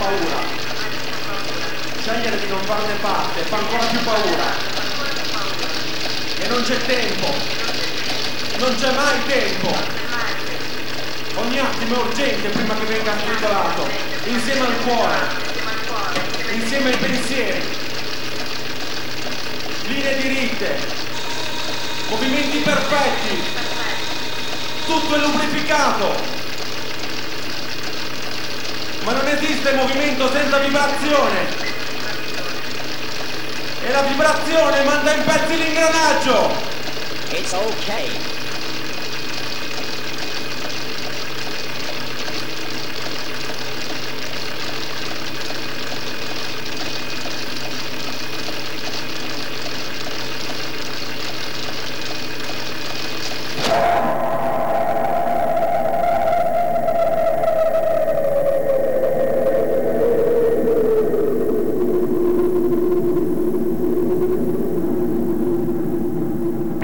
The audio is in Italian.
paura. Scegliere di non farne parte fa ancora più paura. E non c'è tempo. Non c'è mai tempo. Ogni attimo è urgente prima che venga stritolato, insieme al cuore, insieme ai pensieri. Linee diritte, movimenti perfetti, tutto è lubrificato, ma non esiste movimento senza vibrazione, e la vibrazione manda in pezzi l'ingranaggio. It's okay.